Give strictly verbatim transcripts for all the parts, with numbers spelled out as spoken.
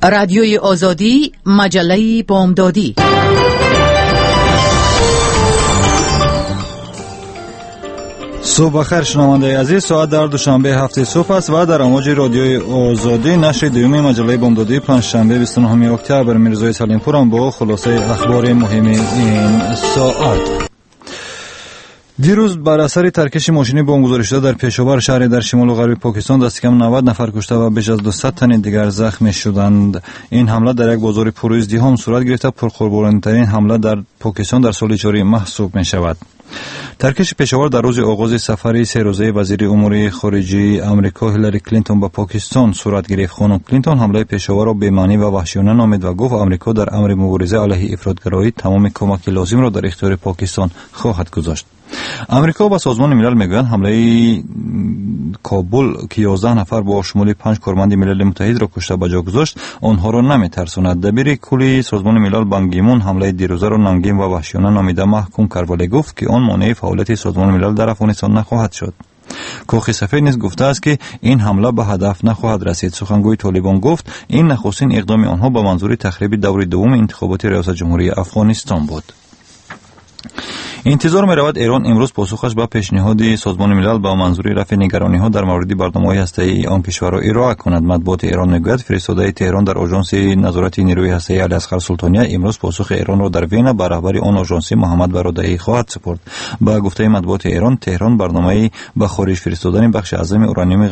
رادیوی آزادی، مجله بامدادی. صبح بخیر شنونده عزیز، ساعت در دوشنبه هفته صبح است و در امواج رادیوی آزادی نشر دوم مجله بامدادی پنجشنبه بیست و نهم اکتبر میرزای سلیمپورم با خلاصه اخبار مهم این ساعت. دیروز بر اثر ترکش ماشینی بمبگذاری شده در پیشاور شهری در شمال و غرب پاکستان دست کم نود نفر کشته و بیش از دویست تن دیگر زخمی شدند. این حمله در یک بازار پرازدحام صورت گرفته، پرقربانی‌ترین حمله در پاکستان در سال جاری محسوب می شود. ترکش پیشاور در روز آغاز سفر سه روزه وزیر امور خارجه آمریکا هیلاری کلینتون به پاکستان صورت گرفت. خانم کلینتون حمله پیشاور را بی‌معنی و وحشیانه نامید و گفت آمریکا در امر مبارزه علیه افراطگرایی تمام کمک لازم را در اختیار پاکستان خواهد گذاشت. آمریکا و سازمان ملل میگویند حمله کابل که یازده نفر با شمول پنج کارمند ملل متحد را کشته به جا گذاشت آنها را نمیترساند. دبیر کلی سازمان ملل بان کی مون حمله دیروزه را ننگین و وحشیانه نامیده محکوم کرد ولی گفت که آن مانع فعالیت سازمان ملل در افغانستان نخواهد شد. کاخ سفید نیز گفته است که این حمله به هدف نخواهد رسید. سخنگوی طالبان گفت این نخستین اقدام آنها به منظور تخریب دور دوم انتخابات ریاست جمهوری افغانستان بود. انتظار می رود ایران امروز پاسخش به پیشنهاد سازمان ملل با منظور رفع نگرانی ها در مورد برنامه‌های هسته‌ای آن کشور را ارائه کند. مطبوعات ایران میگوید فرستاده تهران در آژانس نظارت نیروی هسته‌ای علیاصغر سلطانیه امروز پاسخ ایران را در وین به رهبر آن آژانس محمد برادعی خواهد سپرد. با گفته مطبوعات ایران تهران برنامه‌ای به خارج فرستادن بخش اعظم اورانیوم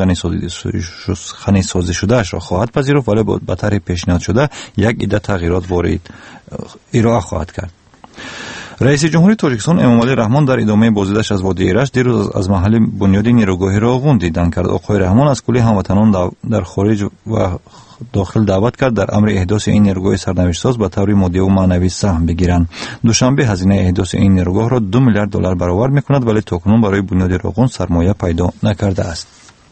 غنی‌سازی شده اش را خواهد پذیرفت ولی به طرح پیشنهاد شده یک عده تغییرات وارد ارائه خواهد کرد. رئیس جمهوری تاجیکستان امامعلی رحمان در ادامه بازدیدش از وادی ایرج دیروز از محل بنیاد نیروگاه راغون دیدن کرد. آقای رحمان از کلی هموطنان در خارج و داخل دعوت کرد در امر احداث این نیروگاه سرنوشت ساز به طور مادی و معنوی سهم بگیرند. دوشنبه هزینه احداث این نیروگاه را دو میلیارد دلار برآورد میکند ولی تاکنون برای بنیاد راغون سرمایه پیدا نکرده است.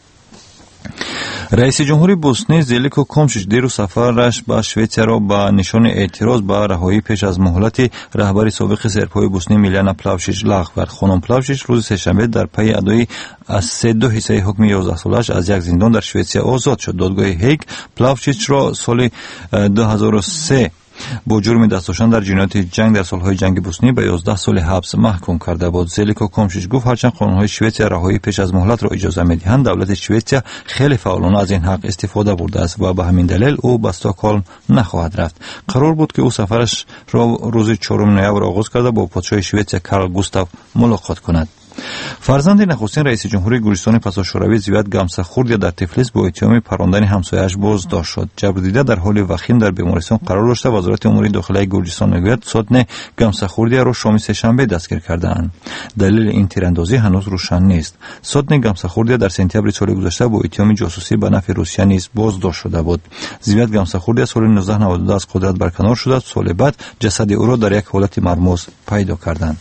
رئیس جمهوری بوسنی زلیکو کومشیچ دیروز سفرش به شویتسیا را به نشان اعتراض به رهایی پیش از مهلت رهبر سابق سرپای بوسنی میلیانا پلاوشیچ لغو کرد. خانم پلاوشیچ روز سه‌شنبه در پی ادای از سه دو حصه حکم یازده سالش از یک زندان در شویتسیا آزاد شد. دادگاه هیگ پلاوشیچ را سال دو هزار و سه با جرم دست داشتن در جنایات جنگ در سالهای جنگ بوسنی به یازده سال حبس محکوم کرده بود. زلیکو کومشیچ گفت هرچند قانونهای شویتسیا رهایی پیش از مهلت را اجازه می‌دهند دولت شویتسیا خیلی فعالانه از این حق استفاده برده است و به همین دلیل او به استکهلم نخواهد رفت. قرار بود که او سفرش را روز چهارم نوامبر آغاز کرده با پادشاه شویتسیا کارل گوستاو ملاقات کند. فرزند نخستین رئیس جمهوری گورستان پساشوروی زیوت گامساخوردیا در تفلیس با اتهام پراندن همسایه‌اش بازداشت شد. جبردیده در حال وخیم در بیمارستان قرار داشته. وزارت امور داخلی گورجستان میگوید سودن گامساخوردیا را شام سه‌شنبه دستگیر کرده‌اند. دلیل این تیراندازی هنوز روشن نیست. سودن گامساخوردیا در سپتامبر سال گذشته با اتهام جاسوسی به نفع روسیه نیز بازداشت شده بود. زیوت گامساخوردیا سال نوزده نود و دو از قدرت برکنار شد. سال بعد جسد او را در یک حالت مرموز پیدا کردند.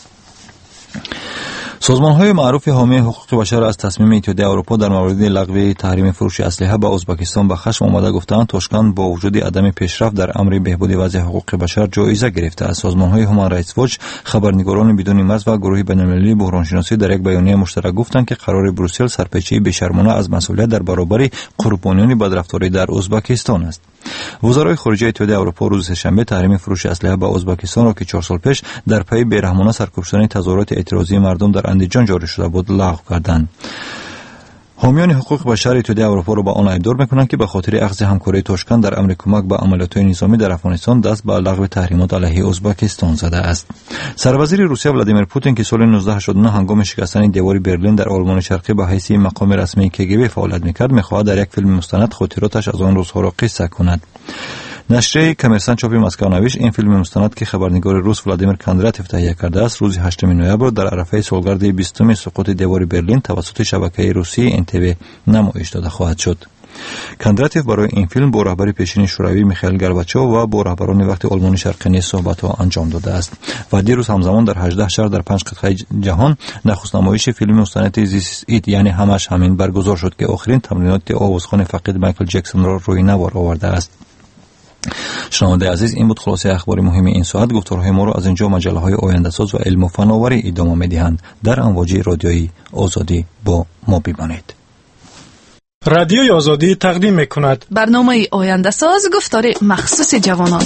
سازمان‌های معروف حامی حقوق بشر از تصمیم اتحادیه اروپا در مورد لغو تحریم فروش اسلحه به ازبکستان به خشم آمده گفتند تاشکند با وجود عدم پیشرفت در امر بهبود وضع حقوق بشر جایزه گرفته است. سازمان‌های هومن رایتس واچ، خبرنگاران بدون مرز و گروه بین‌المللی بحرانشناسی در یک بیانیه مشترک گفتند که قرار بروسل سرپیچی بی‌شرمانه از مسئولیت در برابر قربانیان بدرفتاری در ازبکستان است. وزرای خارجه اتحادیه اروپا روز سه‌شنبه تحریم فروش اسلحه به ازبکستان را که چهار سال پیش در پی بیرحمانه سرکوب شدن تظاهرات اعتراضی مردم در اندیجان جاری شده بود لغو کردند. حامیان حقوق بشر اتحادیه اروپا را به آن ایدار می‌کنند که به خاطر اخذ همکاری تاشکند در امر کمک به عملیات نظامی در افغانستان دست به لغو تحریمات علیه ازبکستان زده است. سروزیر روسیه ولادیمیر پوتین که سال نوزده هشتاد و نه هنگام شکستن دیوار برلین در آلمان شرقی به حیث مقام رسمی کگب فعالیت می‌کرد می‌خواهد در یک فیلم مستند خاطراتش از آن روزها را قصه کند. نشریه کمرسان چاپ مسکو نوشت این فیلم مستند که خبرنگار روس ولادیمیر کاندراتیف تهیه کرده است روز هشتم نوامبر در عرفه سالگرد بیستم سقوط دیوار برلین توسط شبکه روسی ان تی وی نمایش داده خواهد شد. کاندراتیف برای این فیلم با رهبر پیشین شوروی میخائیل گورباچوف و با رهبران وقت آلمان شرقی نیز صحبت‌ها انجام داده است و دیروز همزمان در هجده شهر در پنج قطعه جهان نخست نمایش فیلم مستند زیس ایت یعنی همش همین برگزار شد که آخرین تمرینات آوازخوان فقید مایکل جکسون را روی نوار آورده است. شنونده عزیز، این بود خلاصه اخبار مهم این ساعت. گفتارهای ما را از اینجا مجله های آینده ساز و علم و فناوری ادامه می‌دهند. در امواج رادیویی آزادی با ما بمانید. رادیوی آزادی تقدیم میکند. برنامه آینده ساز گفتار مخصوص جوانان.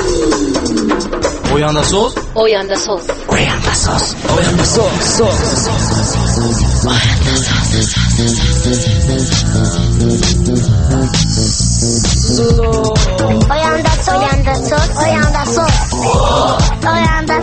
آینده ساز آینده ساز آینده ساز آینده ساز آینده ساز آینده ساز آینده ساز آینده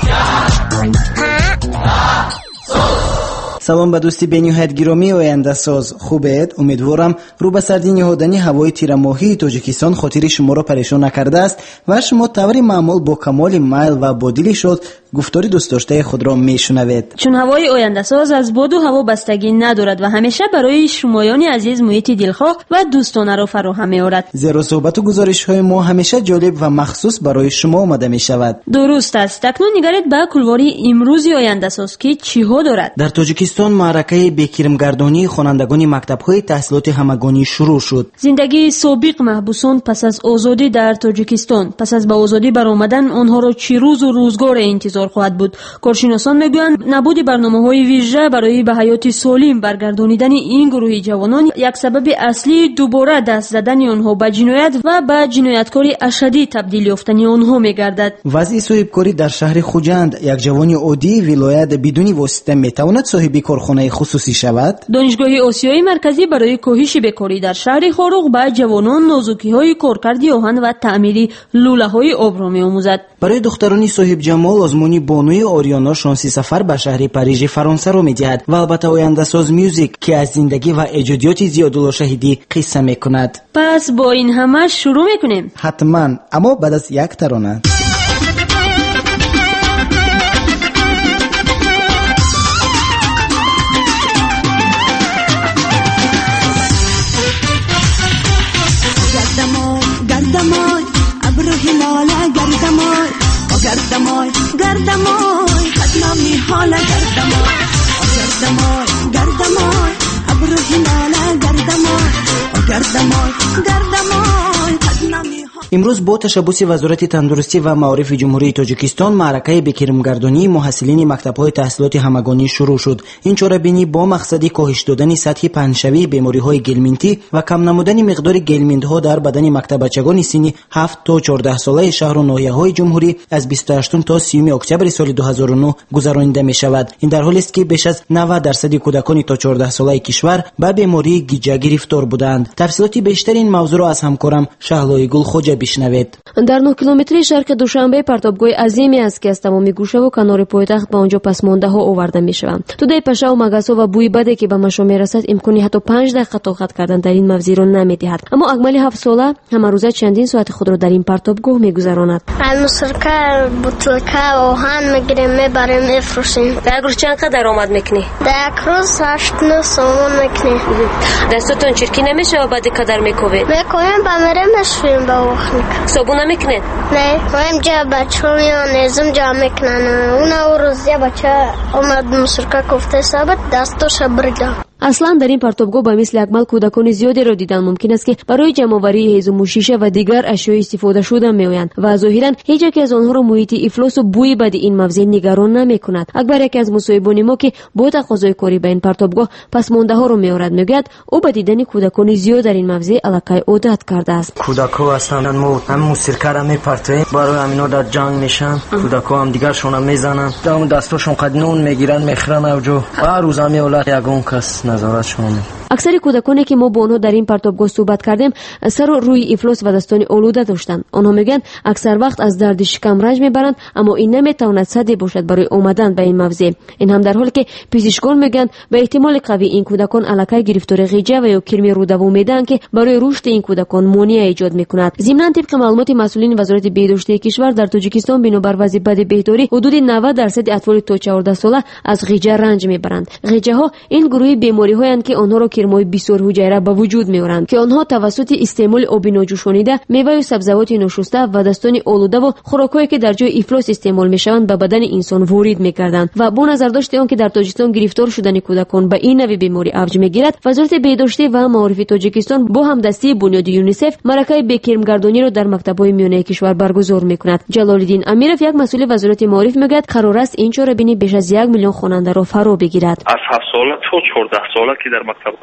سلام به دوستی به نهایت گرامی آینده ساز. خوبید؟ امیدوارم رو به سردی نهادنی هوای تیر ماهی تاجیکستان خاطر شما را پریشان نکرده است و شما طوری معمول با کمال میل و با دلی شاد گفتاری دوست داشته خود را میشنوید. چون هوای آینده ساز از باد و هوا بستگی ندارد و همیشه برای شمایان عزیز محیط دلخواه و دوستانه را فراهم می‌آورد. زیرا صحبت و گزارش های ما همیشه جالب و مخصوص برای شما آماده می شود. درست است. اکنون نگارید به کلواری امروزی آینده ساز که چی ها دارد. در تاجیکستان معرکه بیکرمگردانی خوانندگان مکتب‌های تحصیلات همگانی شروع شد. زندگی سابق محبوسان پس از آزادی در تاجیکستان، پس از به آزادی برآمدن آنها را چه روز و روزگار انتظار خواهد بود. کارشناسان میگویند نبود برنامه‌های ویژه برای به حیات سالم برگردانیدن این گروه جوانان یک سبب اصلی دوباره دست زدن آنها به جنایت و به جنایتکاری اشدی تبدیل یافتن آنها میگردد. وضع صاحبکاری در شهر خوجند، یک جوان عادی ولایت بدون واسطه میتواند صاحب کارخانه خصوصی شود؟ دانشگاه آسیای مرکزی برای کاهش بیکاری در شهر خاروق به جوانان نازکی‌های کارکردی آهن و تعمیر لوله‌های آب را می‌آموزد. برای دختران صاحب جمال آزمونی بانوی آریانا شانسی سفر به شهر پاریژ فرانسه را می‌دهد و البته آینده ساز میوزیک که از زندگی و ایجادیات زیادالله شهیدی قصه می‌کند. پس با این همه شروع می‌کنیم. حتما، اما بعد از یک ترانه. گردمای گردمای خدنامی حالا گردمای گردمای گردمای ابرو هلاله گردمای گردمای گردمای خدنامی. امروز با تشبث وزارت تندرستی و معارف جمهوری تاجیکستان معرکه بیکرمگردانی محصلین مکتب‌های تحصیلات همگانی شروع شد. این چاره‌بینی با مقصد کاهش دادن سطح پنجشوی بیماری‌های گلمنتی و کم نمودن مقدار گلمنت‌ها در بدن مکتب بچگان سنی هفت تا چهارده ساله شهر و ناحیه‌های جمهوری از بیست و هشت تا سی اکتبر سال دو هزار و نه گذرانیده می‌شود. این در حالی است که بیش از نود درصد کودکان تا چهارده ساله کشور به بیماری گیجه گرفتار بودند. تفصیلات بیشتر این موضوع را از همکارم شهلای گل خوجا بشنوید. در نه کیلومتری شرق دوشنبه پرتابگاه عظیمی است که از تمامی گوشه و کنار پایتخت به آنجا پسمانده ها آورده میشوند. تودای پشه و مگسا و بوی بده که به مشام میرسد امکانی حتی پنج دقیقه طاقت کردن در این موضوع را نمیدهد. اما اکمل هفت ساله همه روزه چندین ساعت خود را در این پرتابگاه میگذراند. المسرکه بوتلکه آهن میگیریم میبریم میفروشیم. در روز چند قدر درآمد میکنی؟ در یک روز هشت نه سومون میکنی. دستتون چرکی نمیشه و بعد قدر میکوبید؟ میکنیم با میریم مشویم با وقت. صابون نمیکنید؟ نه، ما جا بچه میان نظم جا میکنن. اون روزی بچه اومد مسرکه کفته ثابت دستوش برده. اصلا در این پرتابگاه با مثل اکمل کودکان زیادی را دیدن ممکن است که برای جمع‌آوری هیزم و شیشه و دیگر اشیاء استفاده شده میآیند و ظاهرا هیچ یک از آنها را محیط افلاس و بوی بد این موضع نگران نمیکند. اکبر یک از مصاحبان ما که با تقاضای کاری به این پرتابگاه پسمانده ها را میآورد میگوید او به دیدن کودکان زیاد در این موضع علاقه عادت کرده است. کودک‌ها اصلا ما هم موسیقی را میپرتیم برای همینا در جنگ میشن. کودک‌ها هم دیگرشون هم میزنن. اون دستاشون قدنون میگیرن میخرن اوجو. هر روز هم اولاد یگون کس نظارت شما. اکثر کودکانی که ما با آنها در این پرتابگاه صحبت کردیم سر و روی افلاس و دستان آلوده داشتند. آنها میگن اکثر وقت از درد شکم رنج میبرند اما این نمیتواند سدی باشد برای آمدن به این موضع. این هم در حالی که پزشکان میگن به احتمال قوی این کودکان علاقه گرفتاری غیجه و یا کرمی رو دوام میدن که برای رشد این کودکان مانع ایجاد میکند. ضمن طبق معلومات مسئولین وزارت بهداشتی کشور در تاجیکستان بنابر وضع بد بهداری حدود نود درصد اطفال تا چهارده ساله از غیجه رنج میبرند. غیجه ها این گروه بیماری هایند که آنها را کرمای بسیار حجیره به وجود میآورند که آنها توسط استعمال آب ناجوشانیده، میوه و سبزیجات ناشسته و دستان آلوده و خوراکایی که در جای افلاس استعمال میشوند به بدن انسان وارد میکردند و با نظر داشت آن که در تاجیکستان گرفتار شدن کودکان به این نوع بیماری اوج میگیرد، وزارت بهداشتی و معارف تاجیکستان با همدستی بنیاد یونیسف معرکه بیکرمگردانی را در مکتب‌های میانه کشور برگزار میکند. جلال‌الدین امیرов یک مسئول وزارت معارف میگوید قرار است این چاره‌بینی بیش از یک میلیون خواننده را فرا بگیرد. از هفت ساله تا چهارده ساله که در مکتب‌های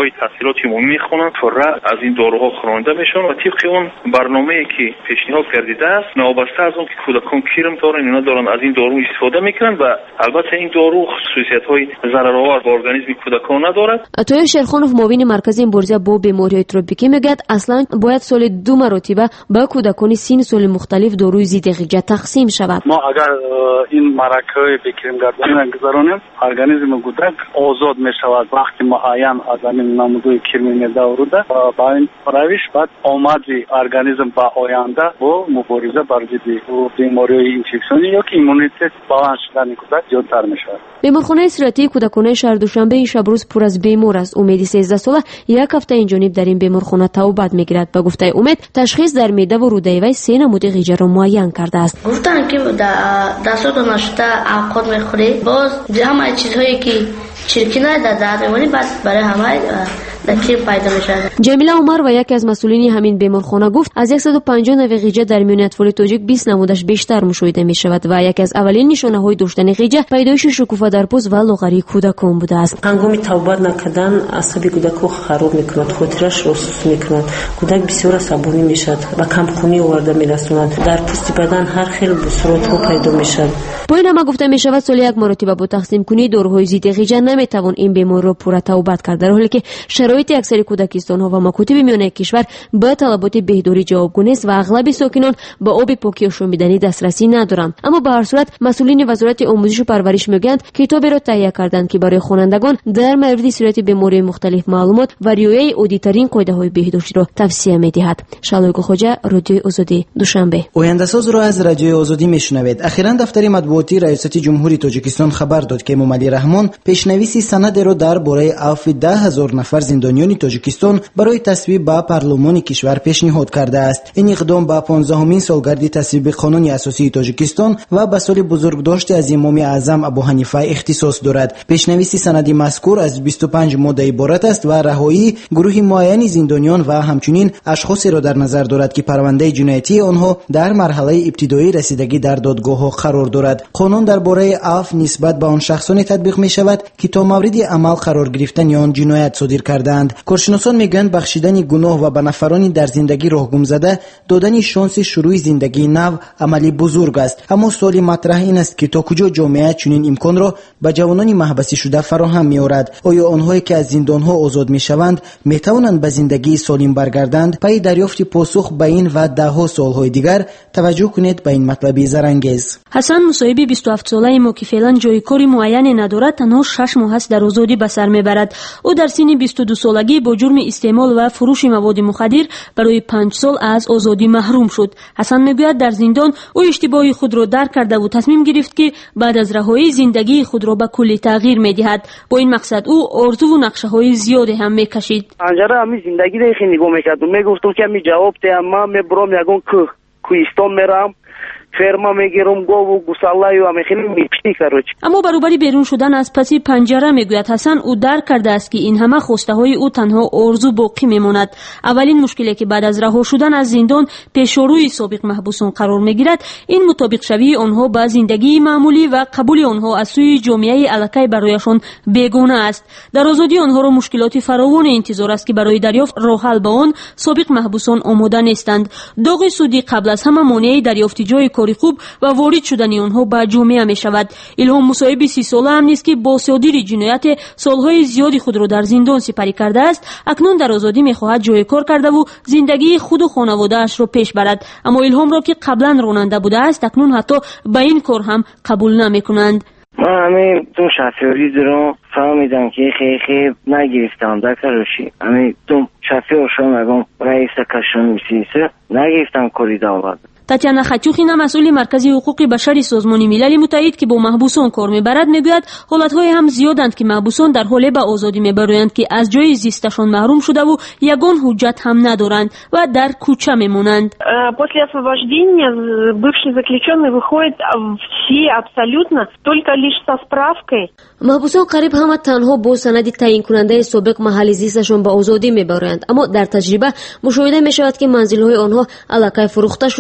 های تحصیلات عمومی میخونن فورا از این داروها خوانده میشن و طبق اون برنامه‌ای که پیشنهاد گردیده است نوابسته از اون که کودکان کیرم دارن اینا دارن از این دارو استفاده میکنن و البته این دارو خصوصیت‌های ضررآور به ارگانیسم کودکان ندارد. عطای شیرخانов معاون مرکز مبارزه با بیماری‌های تروپیکی میگه اصلا باید سال دو مرتبه به کودکان سن سال مختلف داروی ضد غیجه تقسیم شود. ما اگر این مرکه بکریم گردانی را گذارانیم ارگانیسم کودک آزاد میشود وقتی معین از این نمودهای کرمی داروده با این روش بعد آمادی ارگانیسم با آینده با مبارزه بر ضد بیماری‌های اینفکسیونی یا که ایمونیته بالانس شدن کودک زیادتر میشود. بیمارخانه استراتژی کودکان شهر دوشنبه این شب روز پر از بیمار است. امید سیزده ساله یک هفته این جانب در این بیمارخانه توبت میگیرد. به گفته امید تشخیص در معده و روده وی سه نمود غیجه را معین کرده است. گفتن که دستات نشده اوقات میخوری باز همه چیزهایی که چرکی نداده در میمونی بعد برای همه دکتر پیدا میشه. جمیله عمر و یکی از مسئولین همین بیمارخانه گفت از صد و پنجاه نوع غیجه در میان اطفال تاجیک بیست نمودش بیشتر مشاهده می شود و یکی از اولین نشانه های داشتن غیجه پیدایش شکوفه در پوست و لاغری کودکان بوده است. هنگام توبت نکردن عصب کودک خراب میکند، خاطرش را سست میکند، کودک بسیار عصبانی میشد و کمخونی آورده میرساند. در پوست بدن هر خیل بصورت ها پیدا میشد. با این همه گفته می شود سال یک مرتبه با تقسیم کنی داروهای ضد غیجه نمیتوان این بیمار را پورا توبت کرد، در حالی که شرایط اکثر کودکستان ها و مکاتب میانه کشور به طلبات بهداری جوابگو نیست و اغلب ساکنان به آب پاکی و شومیدنی دسترسی ندارند. اما به هر صورت مسئولین وزارت آموزش و پرورش میگویند کتابی را تهیه کردند که برای خوانندگان در مورد صورت بیماری مختلف معلومات و رعایت عادی‌ترین قاعده‌های بهداشتی را توصیه می‌دهد. شالوی خوجا، رادیوی آزادی، دوشنبه. آینده‌ساز را از رادیوی آزادی میشنوید. اخیراً دفتر مطبوعاتی ریاست جمهوری تاجیکستان خبر داد که امام علی رحمان پیشنویسی سند را درباره عفو ده هزار نفر زندانیان تاجیکستان برای تصویب به پارلمان کشور پیشنهاد کرده است. این اقدام با پانزدهمین سالگرد تصویب قانون اساسی تاجیکستان و به سال بزرگداشت از امام اعظم ابو حنیفه اختصاص دارد. پیشنویس سندی مذکور از بیست و پنج ماده عبارت است و رهایی گروه معین زندانیان و همچنین اشخاصی را در نظر دارد که پرونده جنایتی آنها در مرحله ابتدایی رسیدگی در دادگاه ها قرار دارد. قانون درباره عفو نسبت به آن شخصانی تطبیق می شود که تا مورد عمل قرار گرفتن آن جنایت صادر کردند. کارشناسان میگویند بخشیدن گناه و به نفرانی در زندگی راه گم زده دادن شانس شروع زندگی نو عملی بزرگ است. اما سوال مطرح این است که تا کجا جامعه چنین امکان را به جوانان محبسی شده فراهم می‌آورد؟ آیا آنهایی که از زندان‌ها آزاد می‌شوند می‌توانند به زندگی سالم برگردند؟ پای دریافت پاسخ به این و ده‌ها سال‌های دیگر توجه کنید به این مطلب زرانگیز. حسن مصایبی بیست و هفت ساله ما که فعلا جای کاری معینی ندارد تنها شش ماه است در آزادی به سر میبرد. او در سن بیست و دو سالگی با جرم استعمال و فروش مواد مخدر برای پنج سال از آزادی محروم شد. حسن میگوید در زندان او اشتباه خود را درک کرده و تصمیم گرفت که بعد از رهایی زندگی خود را به کلی تغییر میدهد. با این مقصد او آرزو و نقشه های زیادی هم میکشید. انجره همی زندگی را خیلی نگاه میکردم، میگفتم که می جواب دهم، من میبرم یگان کوه کوهستان میرم، فرما میگیرم گاو و گوساله و خیلی میپشتی کروچ. اما برابری بیرون شدن از پس پنجره میگوید حسن او درک کرده است که این همه خواسته های او تنها آرزو باقی میماند. اولین مشکلی که بعد از رها شدن از زندان پیش روی سابق محبوسان قرار میگیرد این مطابق شوی آنها با زندگی معمولی و قبول آنها از سوی جامعه الکی برایشان بیگانه است. در آزادی آنها را مشکلات فراوان انتظار است که برای دریافت راه حل به آن سابق محبوسان آماده نیستند. داغ سودی قبل از همه مانع دریافت جای کاری خوب و وارد شدن آنها به جامعه می شود. الهام مصایبی سی ساله هم نیست که با صادر جنایت سالهای زیادی خود را در زندان سپری کرده است. اکنون در آزادی می خواهد جای کار کرده و زندگی خود و خانواده اش را پیش برد. اما الهام را که قبلا راننده بوده است اکنون حتی به این کار هم قبول نمی کنند. من همین تو شفیاری رو فهمیدم که خیلی خیلی نگرفتم در کارشی. همین تو شفیار شما نگم رئیس کشون میسیسه نگرفتم کاری داود. تاتیانا خچوخینا مسئول مرکز حقوق بشر سازمان ملل متحد که با محبوسان کار میبرد میگوید حالتهای هم زیادند که محبوسان در حال به آزادی میبرند که از جای زیستشان محروم شده و یگان حجت هم ندارند و در کوچه میمونند. После освобождения бывший заключенный выходит все абсолютно только лишь со справкой. محبوسان قریب هم تنها با سند تعیین کننده سابق محل زیستشان به آزادی میبرند، اما در تجربه مشاهده میشود که منزل‌های آنها الکی فروخته شده است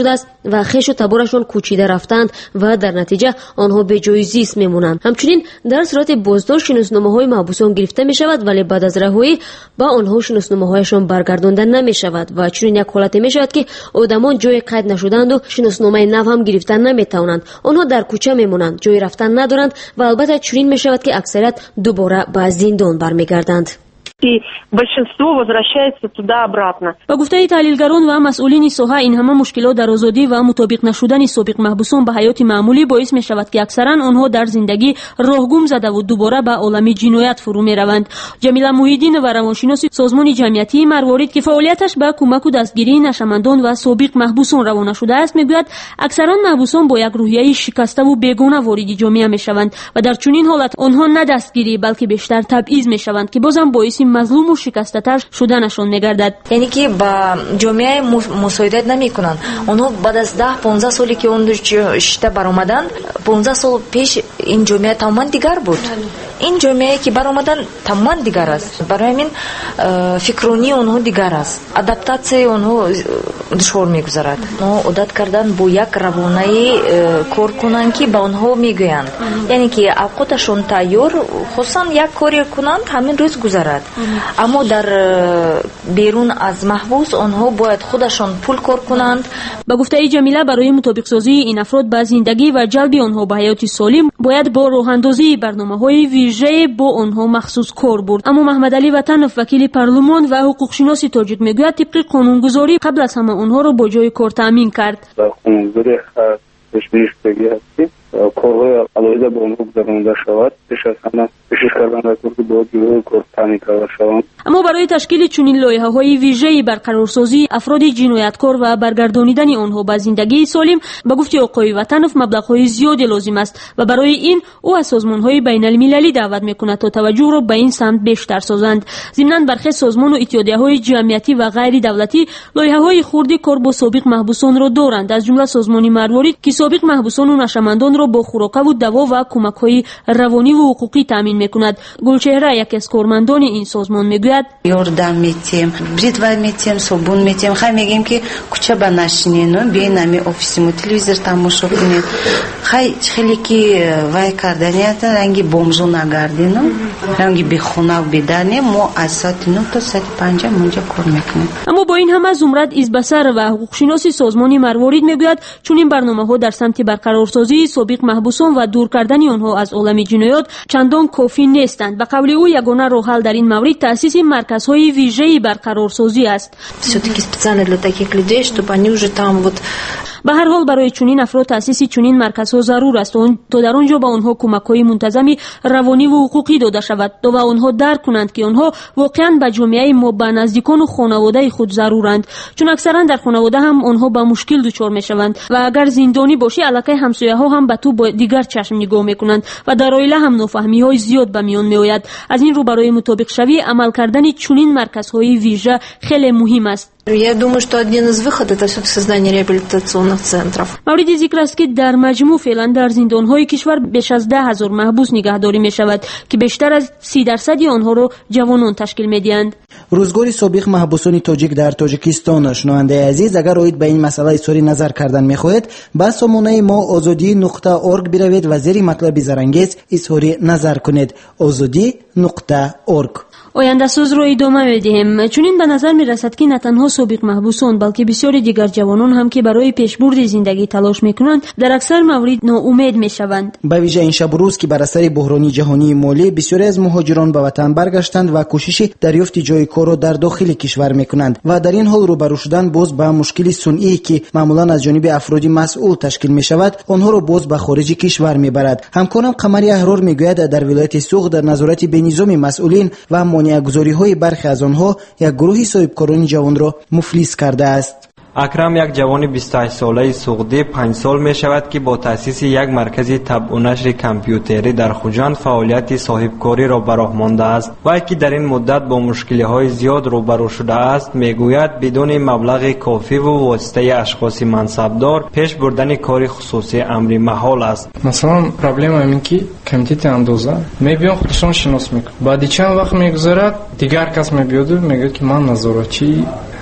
و خش و تبارشان کوچیده رفتند و در نتیجه آنها به جای زیست میمونند. همچنین در صورت بازداشت شناسنامه‌های محبوسان گرفته می شود ولی بعد از رهایی با آنها شناسنامه‌هایشان برگردانده نمی شود و چنین یک حالت می شود که آدمان جای قید نشدند و شناسنامه نو هم گرفتن نمی توانند. آنها در کوچه میمونند، جای رفتن ندارند و البته چنین می شود که اکثریت دوباره به زندان برمیگردند. большинство возвращается туда-обратно. با گفته تحلیلگران و مسئولین ساحه این همه مشکلات در آزادی و مطابق نشدن سابق محبوسان به حیات معمولی باعث می شود که اکثرا آنها در زندگی راهگم زده و دوباره به عالم جنایت فرو می روند. جمیله محیدین و روانشناس سازمان جمعیتی مروارید که فعالیتش به کمک و دستگیری نشمندان و سابق محبوسان روانه شده است میگوید اکثرا محبوسان با یک روحیه شکسته و بیگانه وارد جامعه می شوند و در چنین حالت آنها نه دستگیری بلکه بیشتر تبعیض می شوند که بازم باعث مظلوم و شکسته‌تر شدنشان می‌گردد. یعنی که با جامعه مساعدت نمی‌کنند. آنها بعد از ده پانزده سالی که اون شته برآمدن پانزده سال پیش این جامعه تماما دیگر بود. این جامعه که برآمدن تماما دیگر است. برای همین فکرونی آنها دیگر است. ادپتاسیون آنها دشوار می‌گذرد. آنها عادت کردن با یک روانه کار کنند که با آنها میگویند. یعنی که اوقاتشون تیار خصوصا یک کاری کنند همین روز گذرد. اما در بیرون از محبوس آنها باید خودشان پول کار کنند. با گفته جمیله برای مطابق سازی این افراد به زندگی و جلب آنها به حیات سالم باید با راه اندازی برنامه‌های ویژه با آنها مخصوص کار برد. اما محمد علی وطنов وکیل پارلمان و حقوقشناس تاجیک میگوید طبق قانونگذاری قبل از همه آنها را با جای کار تامین کرد. در قانونگذاری پیش بینی شده است کارهای علاوه به اونها گذرانده شود پیش از همه کوشش کردن در که با جای کار تامین کرده شوند. اما برای تشکیل چنین لایحه‌های ویژه‌ای برقرارسازی افراد جنایتکار و برگردانیدن آنها به زندگی سالم به گفته آقای وطنов مبلغ‌های زیادی لازم است و برای این او از سازمان‌های بین‌المللی دعوت می‌کند تا توجه را به این سمت بیشتر سازند. ضمناً برخی سازمان و اتحادیه‌های جمعیتی و غیر دولتی لایحه‌های خردی کار با سابق محبوسان را دارند، از جمله سازمان مروارید که سابق محبوسان و نشمندان را با خوراک و دوا و کمک‌های روانی و حقوقی تامین می‌کند. گلچهره یکی از کارمندان این سازمان میگوید یاردم میتیم، برید میتیم، صابون میتیم، خیلی میگیم که کوچه با نشینین بیاین نمی آفیسیمو تلویزیون تماشا کنید. خیلی خیلی که وای کردنیت رنگی بومزو نگردین، رنگی بخونه و بدنی ما از ساعت نه تا ساعت پنج اونجا کار میکنیم. اما با این همه زمرد ایزبسر و حقوقشناسی سازمان مروارید میگوید چون این برنامه‌ها در سمت برقرارسازی سابق محبوسان و دور کردن آنها از عالم جنایات چندان کافی نیستند. به قول او یگانه راه حل در این مورد تأسیس مرکزهای ویژه‌ای برقرارسازی است. все-таки специально для таких людей, чтобы они уже там вот به هر حال برای چنین افراد تأسیس چنین مرکزها ضرور است تا در آنجا با آنها کمک‌های منتظمی روانی و حقوقی داده شود تا و آنها درک کنند که آنها واقعاً به جامعه ما به نزدیکان و خانواده خود ضرورند، چون اکثرا در خانواده هم آنها با مشکل دچار میشوند و اگر زندانی باشی علاقه همسایه‌ها هم به تو با دیگر چشم نگاه میکنند و در عائله هم نافهمی‌های زیاد به میان میآید. از این رو برای مطابق شوی عمل کردن چنین مرکزهای ویژه خیلی مهم است. Я думаю, что один из выходов это все-таки создание реабилитационных центров. مورد ذکر است که در مجموع فعلا در زندان‌های کشور بیش از ده هزار محبوس نگهداری می‌شود که بیشتر از سی درصد آنها را جوانان تشکیل می‌دهند. روزگار سابق محبوسان تاجیک در تاجیکستان. شنونده عزیز اگر اوید به این مسئله اظهار نظر کردن می‌خواهید با سامانه ما آزادی نقطه اورگ بروید و زیر مطلب زرانگیز اظهار نظر کنید. آزادی نقطه اورگ. آینده سوز رو ادامه میدیم. چون به نظر می رسد که نه تنها سابق محبوسان بلکه بسیاری دیگر جوانان هم که برای پیشبرد زندگی تلاش میکنند در اکثر موارد ناامید میشوند. به ویژه این شب روز که بر اثر بحران جهانی مالی بسیاری از مهاجران به وطن برگشتند و کوشش دریافت جای کار را در داخل کشور میکنند و در این حال روبرو شدن باز به مشکل صنعی که معمولا از جانب افراد مسئول تشکیل می شود آنها را باز به خارج کشور میبرد. همکارم قمری احرار میگوید در ولایت سوق در نظارت به نظام مسئولین و گزاری‌های برخی از آنها یک گروه صاحبکاران جوان را مفلس کرده است. اکرم یک جوان بیست و هشت ساله سوقدی پنج سال می شود که با تأسیس یک مرکز طبع و نشر کامپیوتری در خوجند فعالیت صاحبکاری را به راه مانده است و که در این مدت با مشکل‌های زیاد روبرو شده است میگوید بدون مبلغ کافی و واسطه اشخاص منصبدار پیش بردن کار خصوصی امر محال است. مثلا پرابلم این که کمیته اندازه میبیان خودشان شناس میکنه بعد چند وقت میگذرد دیگر کس میبیاد میگه که من نظارتچی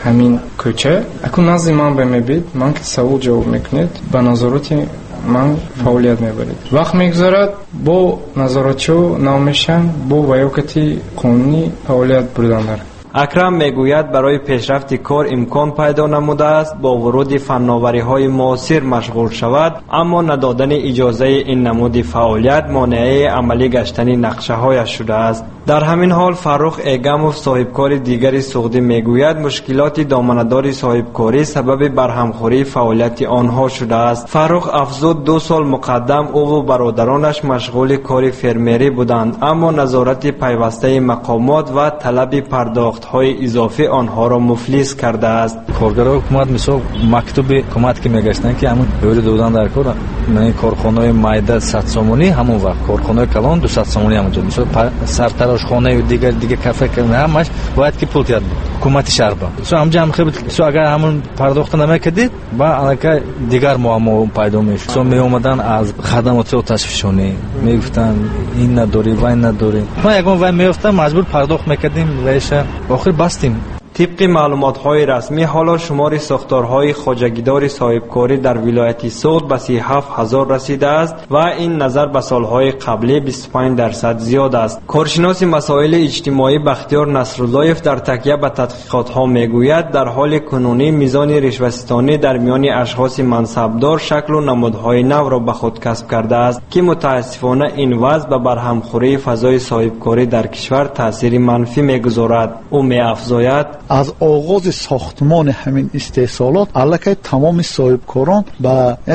ҳамин кӯча акун назди ман бемебид, ман ки савол ҷавоб мекунед, ба назороти ман фаъолият мебаред. Вақт мегузарад, бо назоратчиҳо нав мешаванд, бо ваёкати қонунӣ фаъолият бурдандар. اکرم میگوید برای پیشرفت کار امکان پیدا نموده است با ورود فناوری‌های معاصر مشغول شود، اما ندادن اجازه این نمود فعالیت مانع عملی گشتن نقشه‌هایش شده است. در همین حال فرخ ایگموف صاحبکار دیگری سوغدی میگوید مشکلات دامنه‌دار صاحبکاری سبب برهمخوری فعالیت آنها شده است. فرخ افزود دو سال مقدم او و برادرانش مشغول کار فرمری بودند، اما نظارت پیوسته مقامات و طلب پرداخت های اضافی آنها را مفلس کرده است. کارگرای حکومت مثلا مکتوب حکومت که میگشتن که همون بوری دادن در کار، من کارخانه مایده صد سومونی همون وقت، کارخانه کلان دویست سومونی همونجا، مثلا سرتراش خانه و دیگر دیگه کافه کنه همش باید که پول تیاد حکومت شهر با. سو همجا هم خیلی سو اگر همون پرداخت نمیکردید با الان دیگر معما پیدا میشه. سو می اومدن از خدمات و تشویشونی میگفتن این نداری و این نداری. ما یکم وای میافتم مجبور پرداخت میکردیم ویش آخر بستیم. طبق معلومات‌های رسمی حالا شمار ساختارهای خواجگیدار صاحبکاری در ولایت سوغد به سی و هفت هزار رسیده است و این نظر به سالهای قبلی بیست و پنج درصد زیاد است. کارشناس مسائل اجتماعی بختیار نصراللهیف در تکیه به تحقیقات‌ها میگوید در حال کنونی میزان رشوه‌ستانی در میان اشخاص منصبدار شکل و نمودهای نو را به خود کسب کرده است که متاسفانه این وضع به برهمخوری فضای صاحبکاری در کشور تاثیر منفی میگذارد. او می‌افزاید از آغاز ساختمان همین استحصالات علاقه تمام صاحبکاران با یک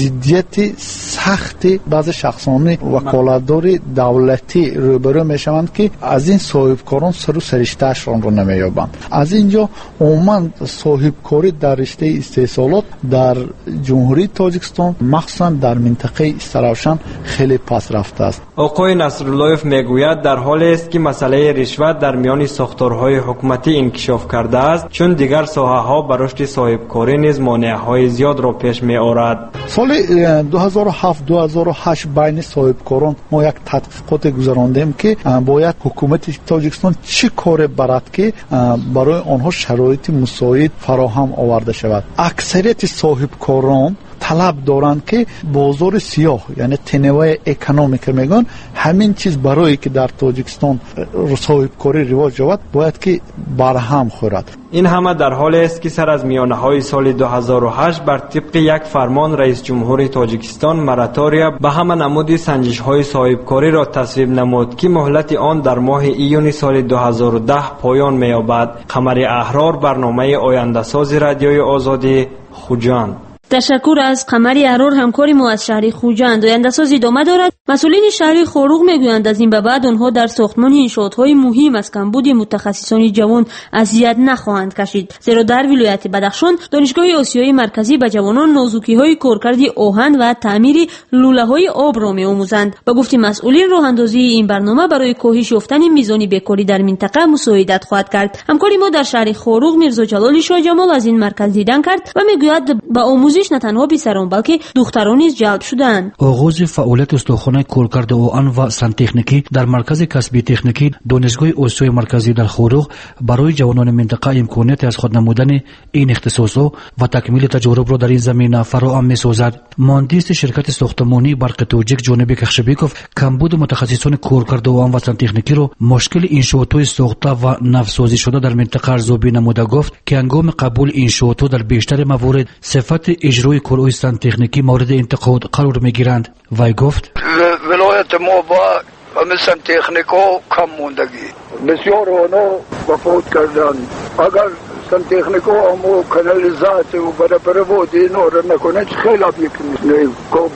ضدیت سخت بعض شخصان وکالتدار دولتی روبرو میشوند که از این صاحبکاران سر و سرشته‌شان را نمییابند. از اینجا عموما صاحبکاری در رشته استحصالات در جمهوری تاجیکستان مخصوصا در منطقه استراوشن خیلی پس رفته است. آقای نصراللهیف میگوید در حالی است که مسئله رشوت در میان ساختارهای حکومتی انکشاف کرده است، چون دیگر ساحه‌ها بر رشد صاحبکاری نیز مانع‌های زیاد را پیش می‌آورد. سال دو هزار و هفت دو هزار و هشت بین صاحبکاران ما یک تحقیقات گذراندیم که باید حکومت تاجیکستان چه کار برد که برای آنها شرایط مساعد فراهم آورده شود. اکثریت صاحبکاران طلب دارند که بازار سیاه یعنی تنوع اکونومیک میگن همین چیز برای که در تاجیکستان صاحبکاری رواج یابد باید که برهم خورد. این همه در حالی است که سر از میانه‌های سال دو هزار و هشت بر طبق یک فرمان رئیس جمهور تاجیکستان مراتوریا به همه نمود سنجش‌های صاحبکاری را تصویب نمود که مهلت آن در ماه ایون سال دو هزار و ده پایان می‌یابد. قمر احرار، برنامه آینده‌ساز رادیوی آزادی، خوجند. تشکر از قمر احرار همکاری ما از شهر خوجند. آینده‌ساز ادامه دارد. مسئولین شهر خوروغ میگویند از این به بعد آنها در ساختمان انشاءات‌های مهم از کمبود متخصصان جوان اذیت نخواهند کشید، زیرا در ولایت بدخشان دانشگاه آسیای مرکزی به جوانان نازوکی‌های کارکرد آهن و تعمیر لوله‌های آب را می‌آموزند. با گفت مسئولین راه‌اندازی این برنامه برای کاهش یافتن میزان بیکاری در منطقه مساعدت خواهد کرد. همکاری ما در شهر خوروغ میرزا جلال شاه جمال از این مرکز دیدن کرد و میگوید با آموزش نه تنها پسران بلکه دختران نیز جلب شدند. آغاز فعالیت استخوان کارکرد آهن و سنتکنیکی در مرکز کسبی تکنیکی دانشگاه آسیای مرکزی در خوروغ برای جوانان منطقه امکانیت از خود نمودن این اختصاصات و تکمیل تجارب را در این زمینه فراهم می‌سازد. مهندس شرکت ساختمانی برق تاجیک جانب کخشبیکوف کمبود متخصصان کارکرد آهن و سنتکنیکی را مشکل انشاءات ساخته و نوسازی شده در منطقه ارزیابی نموده گفت که هنگام قبول انشاءات در بیشتر موارد صفت اجرای کارهای سنتکنیکی مورد انتقاد قرار می‌گیرند. وی گفت ولایت ما با همه سنتکنیک‌ها کم موندگی بسیار آنها وفات کردند. اگر سنتکنیک‌ها همو کانالیزات و برای پروود اینا را نکنه خیلی بیک نیست.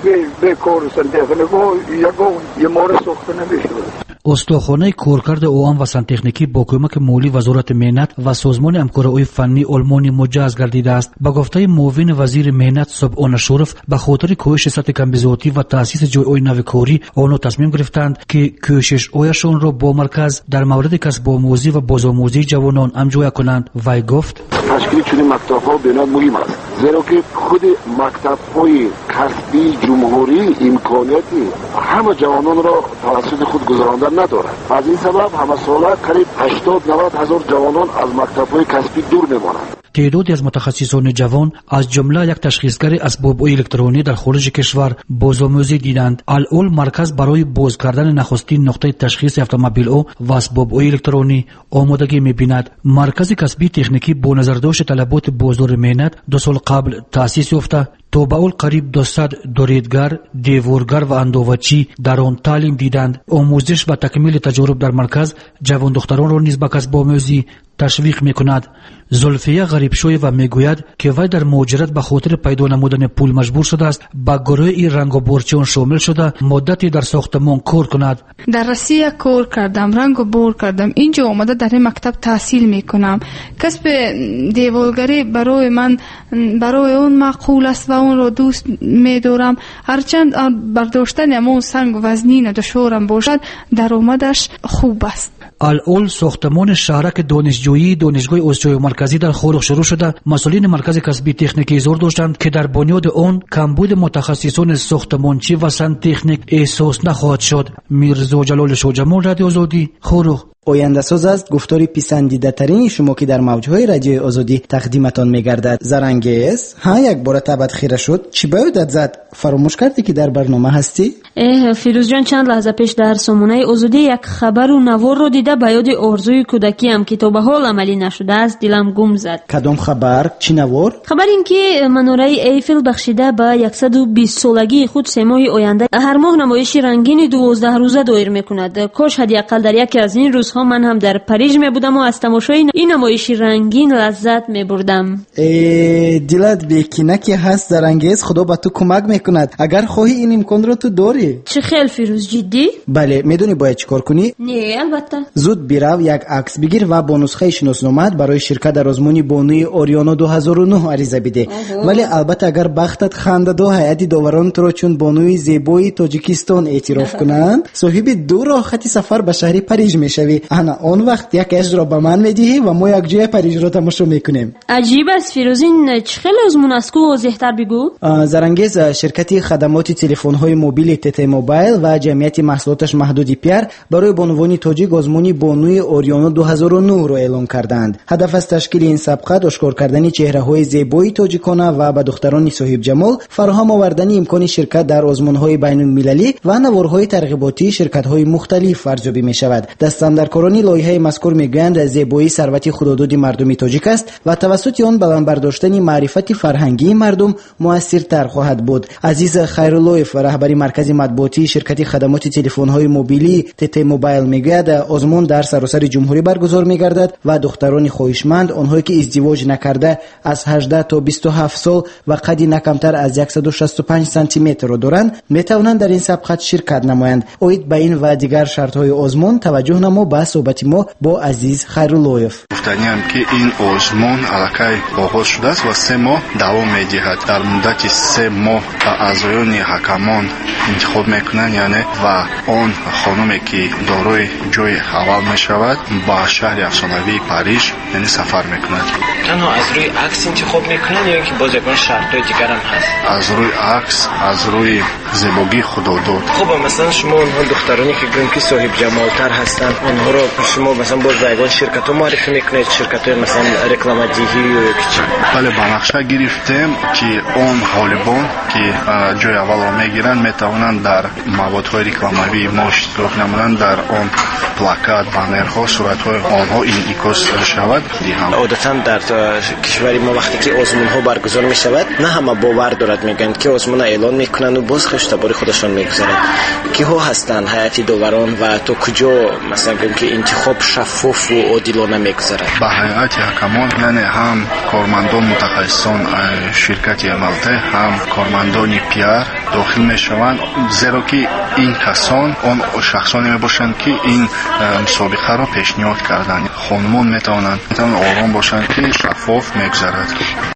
به کار سنتکنیک‌ها یکم یه مورد ساخته نمیشه. استخوان کارکرد آهن و سنتکنیکی با کمک مالی وزارت مهنت و سازمان همکاری فنی آلمانی مجهز گردیده است. با گفته معاون وزیر مهنت سبحان شرف به خاطر کاهش سطح کمبزاتی و تأسیس جای‌های نوکاری آنها تصمیم گرفتند که کوشش‌هایشان را با مرکز در مورد کسب آموزی و بازآموزی جوانان همجای کنند. وی گفت تشکیل چنین مکتب‌ها بسیار مهم است، زیرا که خود مکتب‌های کسبی جمهوری امکانیتی همه جوانان را توسط خود گذراندن ندارد. از این سبب همه ساله قریب هشتاد نود هزار جوانان از مکتب‌های کسبی دور می‌مانند. تعدادی از متخصصان جوان از جمله یک تشخیصگر اسباب‌های الکترونی در خارج کشور بازآموزی دیدند. الاول مرکز برای باز کردن نخستین نقطه تشخیص اتومبیل‌ها و اسباب‌های الکترونی آمادگی می‌بیند. مرکز کسبی تکنیکی با نظرداشت طلبات بازار مهنت دو سال قبل تأسیس یافته تا به اول قریب دویست دوریدگر، دیوارگر و اندوهچی در آن تعلیم دیدند. آموزش و تکمیل تجارب در مرکز جوان دختران را نیز به کسب آموزی تشویق میکند. زلفیه غریبشوی و میگوید که وی در مهاجرت به خاطر پیدا نمودن پول مجبور شده است به گروه رنگ و بورچیان شامل شده مدتی در ساختمان کار کند. در روسیه کار کردم، رنگ و بور کردم، اینجا اومده در این مکتب تحصیل میکنم. کسب دیوالگری برای من برای اون معقول است و اون رو دوست میدارم. هرچند برداشتن امون سنگ وزنین دشوارم باشد درآمدش خوب است. الاول ساختمان شهرک دانشجویی دانشگاه آسیای مرکزی در خورخ شروع شده. مسئولین مرکز کسبی تکنیکی زور داشتند که در بنیاد آن کمبود متخصصان ساختمانچی و سنتکنیک احساس نخواهد شد. میرزا جلال شاجمال، رادیو آزادی، خورخ. آینده ساز است گفتاری پسندیده ترین شما که در موجهای رادیو آزادی تقدیمتان میگردد. زرنگیز ها یک بار تبت خیره شد چی باید زد؟ فراموش کردی که در برنامه هستی؟ اه فیروز جان، چند لحظه پیش در سامانه آزادی یک خبر و نوار رو دیده به یاد آرزوی کودکی هم که تا به حال عملی نشده است دلم گم زد. کدام خبر؟ چی نوار؟ خبر این که مناره ایفل بخشیده به صد و بیست سالگی خود سه ماه آینده هر ماه نمایشی رنگین دوازده روزه دایر میکند. کاش حداقل در یکی از این روزها من هم در پاریژ می بودم و از تماشای این نمایش رنگین لذت می بردم. دلت بیکینه که هست زرنگیز، خدا به تو کمک میکند. اگر خواهی این امکان رو تو داری. چه خیلی فیروز، جدی؟ بله. میدونی باید چیکار کنی؟ نه البته. زود برو یک عکس بگیر و با نسخه شناسنامه برای شرکت در آزمون بانوی اوریانا دو هزار و نه عریضه بده. ولی البته اگر بختت خندد و هیئت داوران تو را چون بانوی زیبای تاجیکستان اعتراف کنند صاحب دو راه خط سفر به شهر پاریژ میشوی. انا اون وقت یک اجر را به من میدهی و ما یک جای پاریژ را تماشا میکنیم. عجیب است فیروز، این چه خیلی آزمون است که واضح‌تر بگو. زرنگیز شرکت خدمات تلفن های موبیل تت موبایل و جمعیت محصولاتش محدودی پیر برای بانوان تاجیک آزمون بانوی اوریانا دو هزار و نه را اعلام کردند. هدف از تشکیل این سابقه آشکار کردن چهره های زیبای تاجیکانه و به دختران صاحب جمال فراهم آوردن امکان شرکت در آزمون های بین المللی و نوارهای ترغیباتی شرکت های مختلف ارزیابی می شود. دستاندرکاران لایحه مذکور میگویند زیبایی ثروت خودآزادی مردمی تاجیک است و توسط آن بلند برداشتن معرفت فرهنگی مردم موثرتر خواهد بود. عزیز خیراللهیف رهبر مرکز مطبوعاتی شرکت خدمات تلفن های موبیلی تت موبایل میگوید آزمون در سراسر جمهوری برگزار میگردد و دختران خواهشمند آنهایی که ازدواج نکرده از هجده تا بیست و هفت سال و قدی نکمتر از صد و شصت و پنج سانتی متر را دارند میتوانند در این سابقه شرکت نمایند. اوید به این و دیگر شرط های آزمون توجه نما. با صحبت ما با عزیز خیراللهیف گفتنیم که این آزمون الکی آغاز شده است و سه ماه دوام می‌دهد. در مدت سه ماه اعضایان حکمان انتخاب میکنند، یعنی و آن خانمی که دارای جای اول میشود با شهر افسانوی پاریژ یعنی سفر میکند. تنها از روی عکس انتخاب میکنند یا اینکه باز یکان شرط‌های دیگر هم هست؟ از روی عکس، از روی زیبایی خداداد. خب مثلا شما اونها دخترانی که گویم که صاحب جمالتر هستند اونها رو شما مثلا باز یگان شرکت ها معرفی میکنید، شرکت های مثلا رکلامدهی یا چی؟ بله، با نقشه گرفتیم که اون غالبان که جای اول رو میگیرن میتوانند در موادهای رکلاموی ما اشتراک نمایند، در آن پلاکات، بانرها، صورتهای آنها این ایکوس شود. عادتا در کشور ما وقتی که آزمون ها برگزار می شود نه همه باور دارد، میگن که آزمون اعلان میکنن و باز خشتباری خودشان میگذارن. کی ها هستند هیئت داوران و تو کجا مثلا گفتم که انتخاب شفاف و عادلانه میگذارد؟ با هیئت حکمان یعنی هم کارمندان متخصصان شرکت عملته هم کارمندان پیار داخل میشوند، زیرا که این کسان آن شخصانی میباشند که این مسابقه را پیشنهاد کردند. خانمان میتوانند آرام باشند که شفاف میگذرد.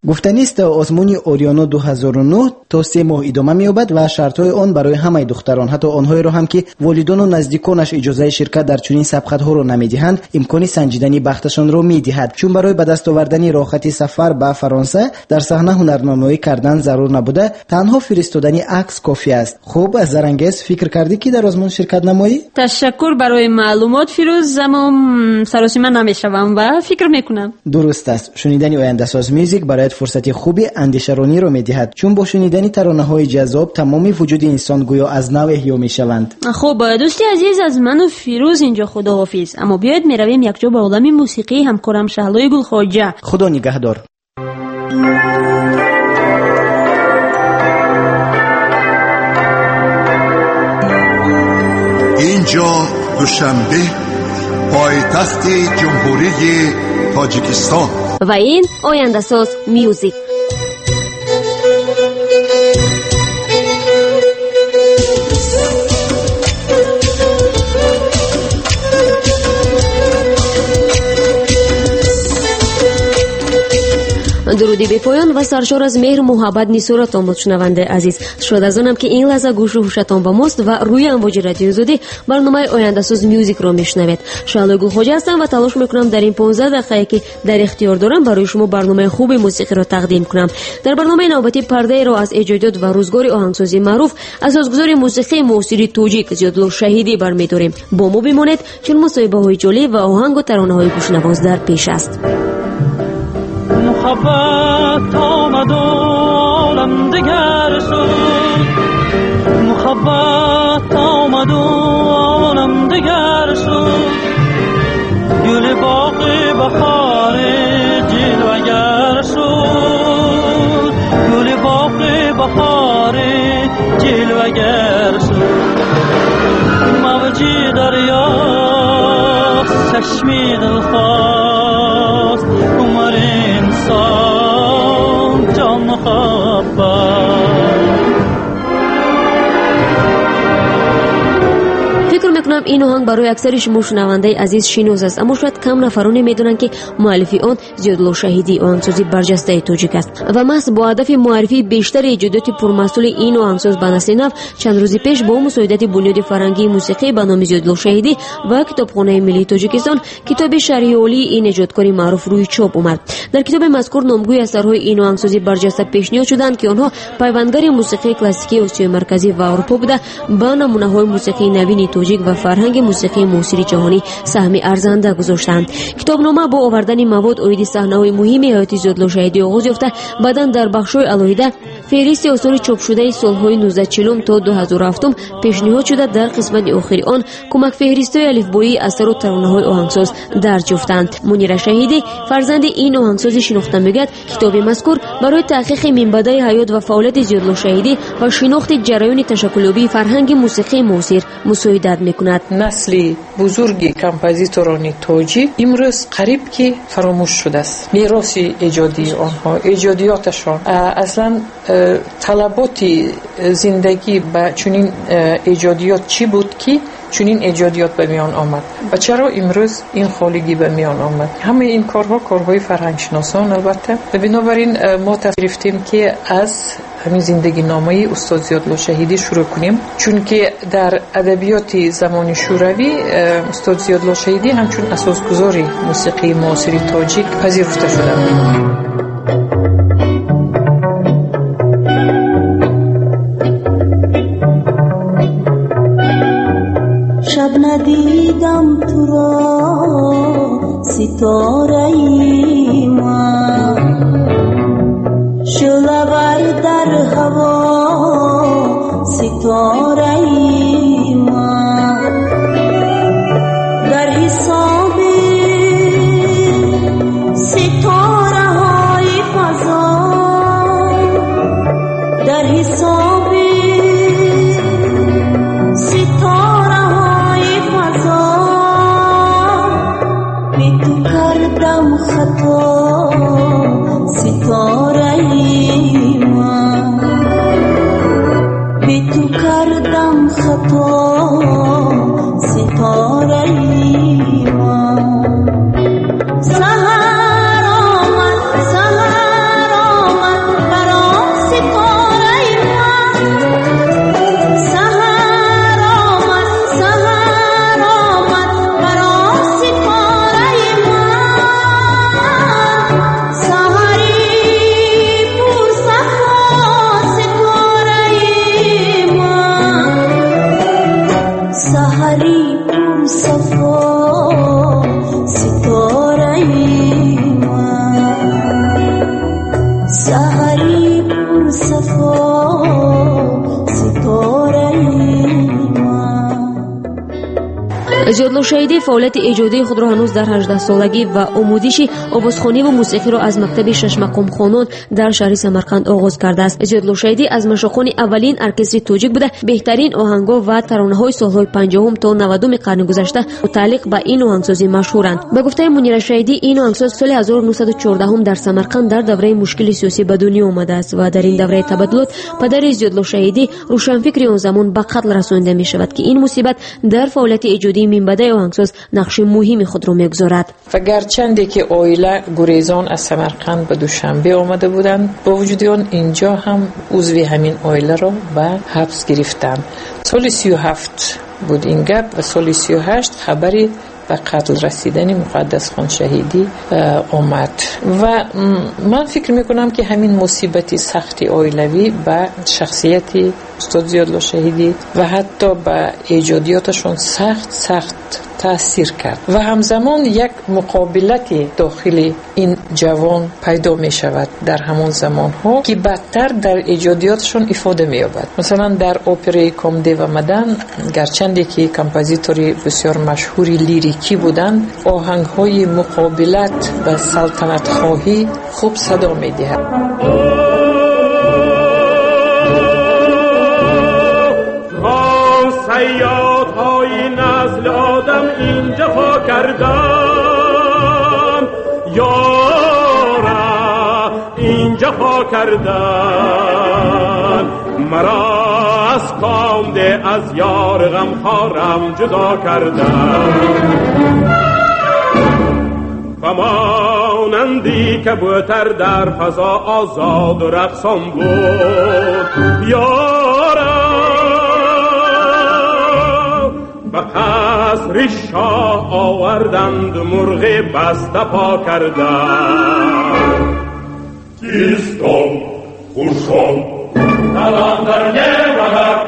گفتنیست آزمون اوریانو دو هزار و نه تا سه ماه ادامه می‌یابد و شرط‌های آن برای همه دختران، حتی آنهایی را هم که والدان و نزدیکانش اجازه شرکت در چنین سبقت‌ها را نمی‌دهند، امکان سنجیدنی بختشان را می‌دهد. چون برای به دست آوردن راحتی سفر به فرانسه در صحنه هنرنمایی کردن ضرور نبوده، تنها فرستادن عکس کافی است. خوب از زرنگیز فکر کردی که در آزمون شرکت نمایی؟ تشکر برای معلومات فیروز، اما سراسیمه نمی‌شوم و فکر می‌کنم. درست است. شنیدن آینده ساز میوزیک برایت فرصتی خوبی اندیشه‌رانی را می‌دهد، چون با شنیدن ترانه‌های جذاب تمام وجود انسان گویا از نو احیا می‌شوند. خب دوستی عزیز، از من و فیروز اینجا خداحافظ، اما بیاید میرویم یک جا به عالم موسیقی همکارم شهلای گلخواجه. خدا نگهدار. اینجا دوشنبه، پایتخت جمهوری تاجیکستان، و این آینده ساز میوزیک. درودی به پایان و سرشار از مهر و محبت نیسورتان شنونده عزیز. شاد از آنم که این لحظه گوش و هوشتان با ماست و روی امواج رادیو زودی برنامه آینده ساز میوزیک را میشنوید. شهلا گلخواجه هستم و تلاش میکنم در این پانزده دقیقه که در اختیار دارم برای شما برنامه خوب موسیقی را تقدیم کنم. در برنامه نوبتی پرده را از ایجادات و روزگار آهنگسازی معروف اساسگذار موسیقی معاصر تاجیک زیادلو شهیدی برمی‌داریم. با ما بمانید چون مصاحبه‌های جالب و آهنگ و ترانه‌های گوش‌نواز در پیش است. محبت آمد و عالم دگر شد، محبت آمد و عالم دگر شد، گل باغ بهار جلوگر شد، گل باغ بهار جلوگر شد، موجی دریا چشمی دلخواست، عمر انسان جان محبت. فکر میکنم این آهنگ برای اکثر شما شنونده عزیز شناس است، اما شاید کم نفرانی میدونن که مؤلف آن زیادلو شهیدی آهنگسازی برجسته تاجیک است و محض با هدف معرفی بیشتر ایجادات پرمحصول این آهنگساز به نسل نو چند روز پیش با مساعدت بنیاد فرهنگی موسیقی به نام زیادلو شهیدی و کتابخانه ملی تاجیکستان کتاب شرح عالی این ایجادکاری معروف روی چاپ اومد. در کتاب مذکور نامگوی اثرهای این آهنگسازی برجسته پیشنهاد شدند که آنها پیوندگر موسیقی کلاسیکی آسیای مرکزی و اروپا بوده، با نمونه‌های موسیقی نوین تاجیک و فرهنگ موسیقی معاصر جهانی سهم ارزنده گذاشتند. کتابنامه با آوردن مواد اوید صحنه‌های مهم حیات زیادلو شهیدی آغاز یافته، بعداً در بخش‌های علایده فهرست آثار چاپ شده سال‌های نوزده چهل تا دو هزار و هفت پیشنهاد شده در قسمت آخری آن کمک فهرست‌های الفبایی اثر و ترانه‌های آهنگساز درج یافتند. منیر شهیدی فرزند این آهنگساز شناخته می‌گوید کتاب مذکور برای تحقیق منبع حیات و فعالیت زیادلو شهیدی و شناخت جریان تشکل‌یابی فرهنگ موسیقی معاصر مساعدت می‌کند. نسل بزرگی کمپوزیتوران تاجیک امروز قریب که فراموش شده است. میراث ایجادی آنها، ایجادیاتشان، اصلا طلبات زندگی با چنین ایجادیات چی بود که چنین ایجادیات به میان آمد و چرا امروز این خالگی به میان آمد؟ همه این کارها کارهای فرهنگ شناسان البته. بنابراین ما تصمیم گرفتیم که از همین زندگی نامه استاد زیادلو شهیدی شروع کنیم، چون که در ادبیات زمان شوروی استاد زیادلو شهیدی همچون اساسگذار موسیقی معاصر تاجیک پذیرفته شدند. شب ندیدم تو را ستاره ای من، شعله در هوا ستاره ای من، در حساب ستاره ها سحری پر صفا ستاره زیادلو شهیدی فعالیت ایجادی خود را هنوز در هجده سالگی و آموزش آوازخوانی و موسیقی را از مکتب شش مقام خانان در شهر سمرقند آغاز کرده است. زیادلو شهیدی از مشاخان اولین ارکستر توجیک بوده. بهترین آهنگ‌ها و ترانه‌های سال‌های پنجاهم تا نودم قرن گذشته متعلق به این آهنگسازی مشهورند. به گفته منیر شهیدی این آهنگساز سال هزار و نهصد و چهارده در سمرقند در دوره مشکل سیاسی به دنیا آمده است و در این دوره تبدلات پدر زیادلو شهیدی روشنفکر آن زمان به قتل رسانیده می شود که این مصیبت در فعالیت ایجادی منبع آهنگساز نقش مهمی خود را می‌گذارد. و گرچند که عائله گریزان از سمرقند به دوشنبه آمده بودند، با وجود آن اینجا هم عضو همین عائله را به حبس گرفتند. سال سی و هفت بود این گپ و سال سی و هشت خبری به قتل رسیدن مقدس خان شهیدی آمد و من فکر میکنم که همین مصیبت سخت عائلوی به شخصیت استاد زیادلو شهیدی و حتی به ایجادیاتشون سخت سخت تأثیر کرد و همزمان یک مقابلت داخل این جوان پیدا می شود در همون زمان ها که بدتر در ایجادیاتشون افاده می یابد. مثلا در اپرای کمده و مدن گرچند که کمپوزیتوری بسیار مشهوری لیریکی بودند، آهنگ های مقابلت و سلطنت خواهی خوب صدا می دهد. سیاد های نسل آدم این جفا کردن، یارا این جفا کردن، مرا از کامده از یار غمخوارم جدا کردن. و مانندی کبوتر در فضا آزاد و رقصان بود، یارا و پس ریشا آوردند مرغ بسته پا کردند. کیستم خوشم تلان در یه وقت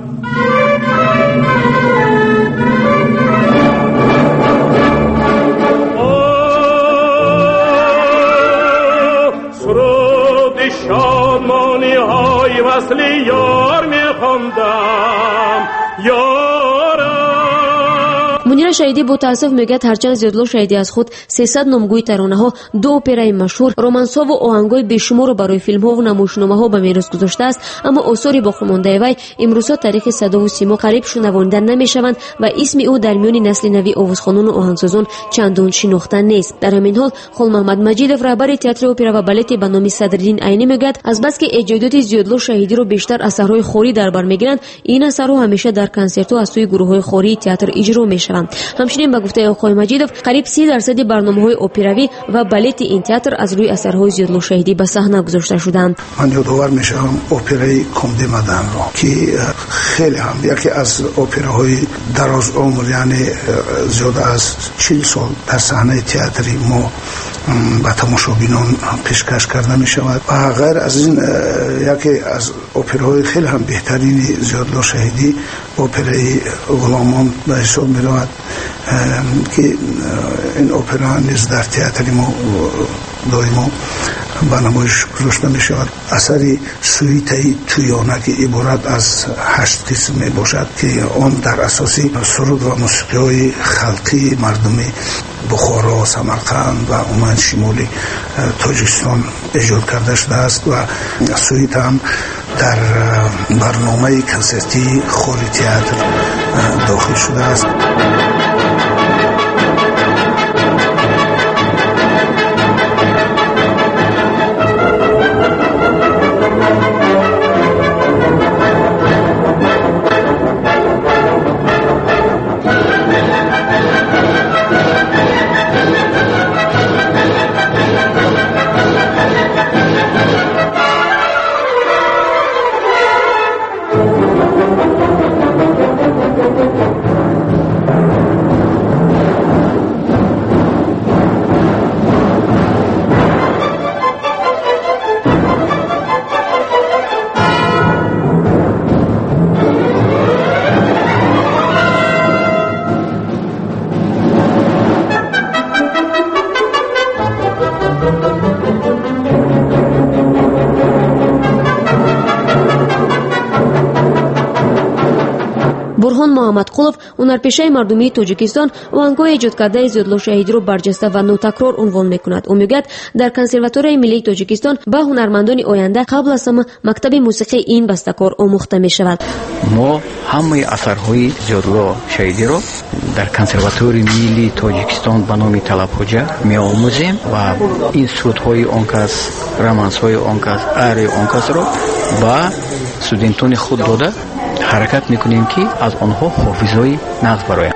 سرود شادمانی های وصل یار می خوندم، یارم. منیر شهیدی با تاسف میگه هرچند زیادلو شهیدی از خود سیصد نامگوی ترانه ها، دو اپرای مشهور، رومانس ها و آهنگای بیشمار برای فیلم ها و نمایشنامه ها به میراث گذاشته است، اما آثار باقی مانده وی امروزها تاریخ صدا و سیما قریب شنونده نمیشوند و اسم او در میان نسل نوی آوازخوانان و آهنگسازان چندان شناخته نیست. در همین حال خل محمد مجیدов رهبر تئاتر اپرا و بالت به نام صدرالدین عینی میگه از بس که ایجادات زیادلو شهیدی رو بیشتر اثرهای خوری در بر میگیرند، این اثرها همیشه در کنسرت ها از سوی گروه های خوری تئاتر اجرا میشوند. همچنین به گفته آقای مجیدов قریب سی درصد برنامه‌های اپراوی و بالت این تئاتر از روی اثرهای زیادلو شهیدی به صحنه گذاشته شدند. من یادآور میشم اپرای کمده مدن رو که خیلی هم یکی از اپراهای دراز عمر، یعنی زیاده از چهل سال در صحنه تئاتری ما به تماشابینان پیشکش کرده می شود و غیر از این یکی از اپراهای خیلی هم بهترین زیادلو شهیدی اپرای غلامان به حساب می رود که این اپرا نیز در تئاتر ما دائما به نمایش گذاشته می شود. اثری سویته تویانه که عبارت از هشت قسم می باشد که آن در اساسی سرود و موسیقی های خلقی مردمی بخارا، سمرقند و عمان شمالی تاجیکستان ایجاد کرده شده است و سویت هم در برنامه کنسرتی خوری تئاتر داخل شده است. бурҳон муҳаммадқулов ҳунарпешаи мардумии тоҷикистон оҳангҳои эҷод кардаи зиёдулло шаҳидиро барҷаста ва нотакрор унвон мекунад. ӯ мегӯяд дар консерваторияи миллии тоҷикистон ба ҳунармандони оянда қабл аз ҳама мактаби мусиқии ин бастакор омӯхта мешавад. мо ҳамаи асарҳои зиёдулло шаҳидиро дар консерваторияи миллии тоҷикистон ба номи талабхоҷа меомӯзем ва ин сурудҳои он кас, романсҳои он кас, арияи он касро ба студентони худ дода ҳаракат мекунем ки аз онҳо ҳофизҳои нағз бароянд.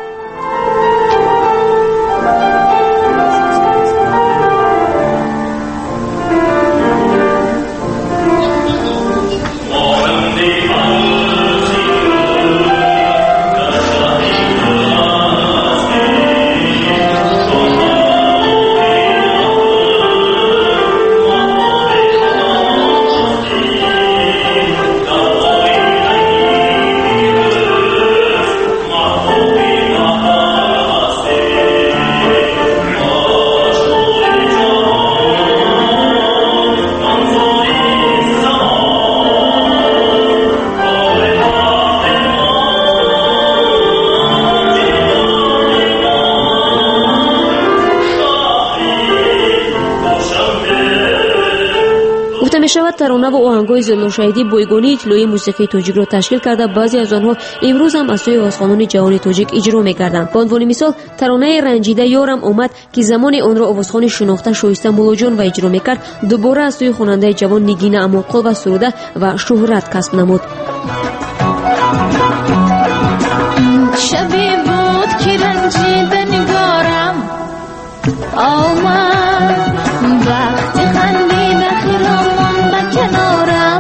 мешавад таронаву оҳангҳои зиёдуллошаҳидӣ бойгонии итлоии мусиқии тоҷикро ташкил карда баъзе аз онҳо имрӯз ҳам аз сӯи овозхонони ҷавони тоҷик иҷро мегарданд. Ба унвони мисол таронаи ранҷида ёрам омад ки замони онро овозхони шунохта шоиста муллоҷонова иҷро мекард, дубора аз сӯи хонандаи ҷавон Нигина Амонқулова суруда ва шӯҳрат касб намуд. شبی بود که رنجیده نگارم آمد وقتی خندیده خیلمان به کنارم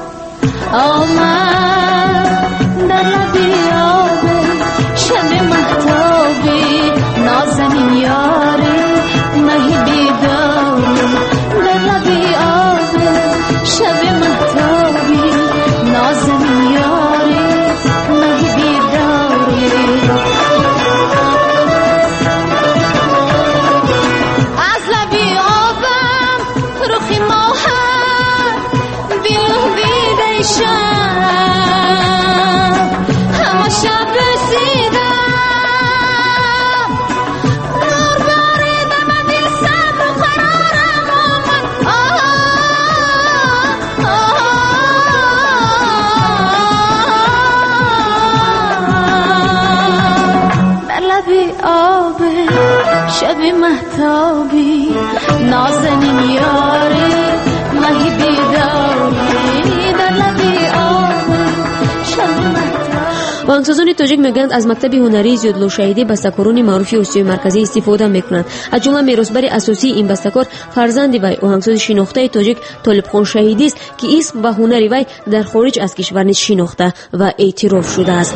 آمد در لبی آبه شب مهتابی نازنین یاری مهی بیداری در لبی آبه شب مهتابی نازنین یاری مهی بیداری از لبی آبم روخی ماهر بیلو بیده شب همه شب رسیدم نور باریده من دل صبر و قرارم آمد در لبی آبه شبی مهتابی نازنین یاری مهی بیداری در لبی آبه شبی مهتابی. оҳангсозони тоҷик мегӯянд аз мактаби ҳунарии зиёдуллошаҳидӣ бастакорони маъруфи осиёи марказӣ истифода мекунанд. аз ҷумла меросбари асосии ин бастакор фарзанди вай оҳангсози шинохтаи тоҷик Толибхон Шаҳидист ки исм ва ҳунари вай дар хориҷ аз кишвар низ шинохта ва эътироф шудааст.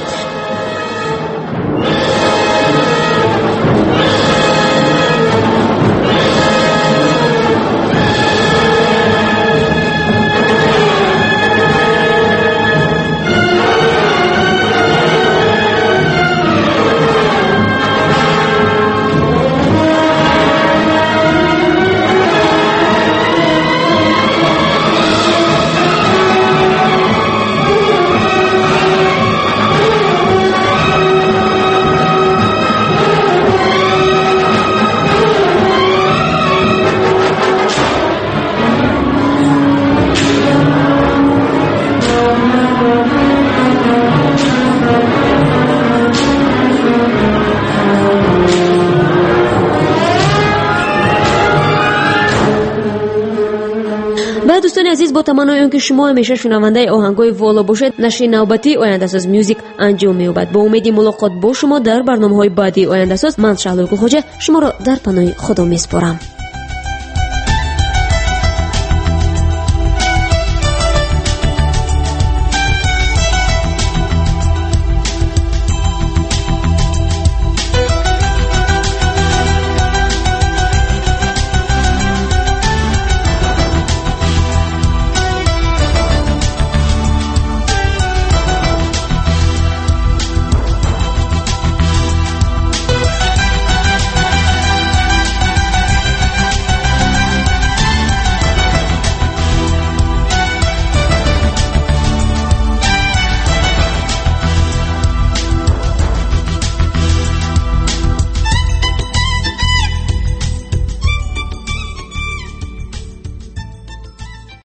دوستان عزیز با تمنای آنکه شما همیشه شنونده آهنگای والا باشید، نشر نوبتی آینده‌ساز میوزیک انجام می‌یابد. با امید ملاقات با شما در برنامه‌های بعدی آینده‌ساز، من شهلا گلخوجه شما را در پناه خدا می‌سپارم.